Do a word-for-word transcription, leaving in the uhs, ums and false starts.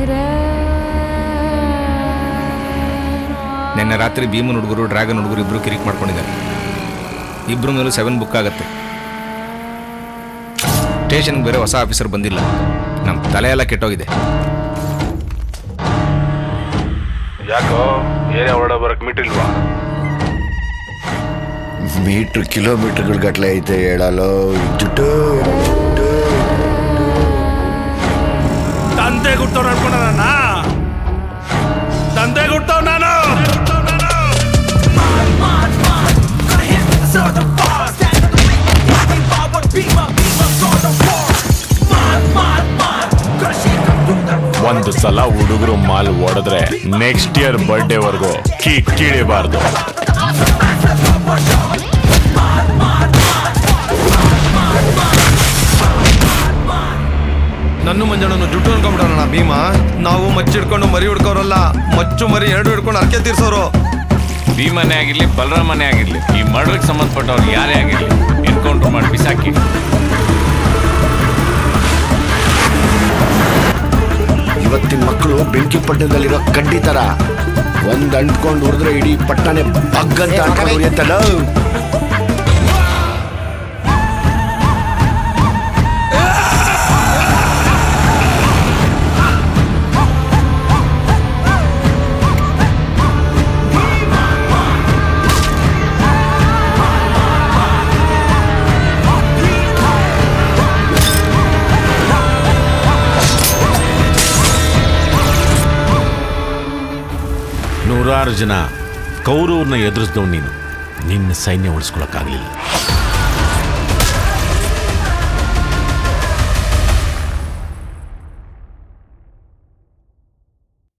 ನಿನ್ನೆ ರಾತ್ರಿ ಭೀಮನ್ ಹುಡುಗರು ಡ್ರ್ಯಾಗನ್ ಹುಡುಗರು ಇಬ್ರು ಕಿರಿಕ್ ಮಾಡ್ಕೊಂಡಿದ್ದಾರೆ. ಇಬ್ರು ಮೇಲೂ ಸೆವೆನ್ ಬುಕ್ ಆಗತ್ತೆ. ಸ್ಟೇಷನ್ಗೆ ಬೇರೆ ಹೊಸ ಆಫೀಸರ್ ಬಂದಿಲ್ಲ. ನಮ್ಮ ತಲೆ ಎಲ್ಲ ಕೆಟ್ಟೋಗಿದೆ. ಯಾಕೋ ಏರಿಯಾ ಹೊರಡ ಬರಕ್ ಮೀಟ್ರಿಲ್ವಾ? ಮೀಟ್ರ್ ಕಿಲೋಮೀಟರ್ಗಳ ಗಟ್ಲೆ ಐತೆ ಹೇಳಲು. ಜುಟ್ಟು ತಂದೆ ಗುಟ್ಟವ್ರು ಅನ್ಕೊಂಡ ನನ್ನ ತಂದೆ ಗುಟ್ಟವ್ ನಾನು. ಒಂದು ಸಲ ಹುಡುಗರು ಮಾಲ್ ಓಡಿದ್ರೆ ನೆಕ್ಸ್ಟ್ ಇಯರ್ ಬರ್ಡೇವರೆಗೂ ಕಿಕ್ಕಿಡಿಬಾರ್ದು. ನನ್ನ ಮಂಜಣ್ಣನು ಜುಟ್ಟು ಅನ್ಕೊಂಡ್ಬಿಡೋಣ ಭೀಮಾ. ನಾವು ಮಚ್ಚಿ ಹಿಡ್ಕೊಂಡು ಮರಿ ಹಿಡ್ಕೋರಲ್ಲ, ಮಚ್ಚು ಮರಿ ಎರಡು ಹಿಡ್ಕೊಂಡು ಅರ್ಕೆ ತೀರ್ಸೋರು. ಭೀಮನೇ ಆಗಿರ್ಲಿ ಬಲರಾಮನೇ ಆಗಿರ್ಲಿ, ಈ ಮರ್ಡರ್ಗೆ ಸಂಬಂಧಪಟ್ಟವ್ರು ಯಾರೇ ಆಗಿರ್ಲಿ ಎನ್ಕೌಂಟರ್ ಮಾಡಿ ಬಿಸಾಕಿ. ಇವತ್ತಿನ ಮಕ್ಕಳು ಬೆಂಕಿ ಪಟ್ಟಣದಲ್ಲಿರೋ ಕಡ್ಡಿ ತರ ಒಂದ್ ಅಂಟ್ಕೊಂಡು ಉರಿದ್ರೆ ಇಡೀ ಪಟ್ಟಣೆ ಬಗ್ಗಂತ ಅಂಟ್ಕೊಂಡು ಉರಿಯತ್ತಲ್ಲ. ನೂರಾರು ಜನ ಕೌರವ್ರನ್ನ ಎದುರಿಸಿದವ್ ನೀನು, ನಿನ್ನ ಸೈನ್ಯ ಉಳಿಸ್ಕೊಳಕ್ಕಾಗಲಿಲ್ಲ.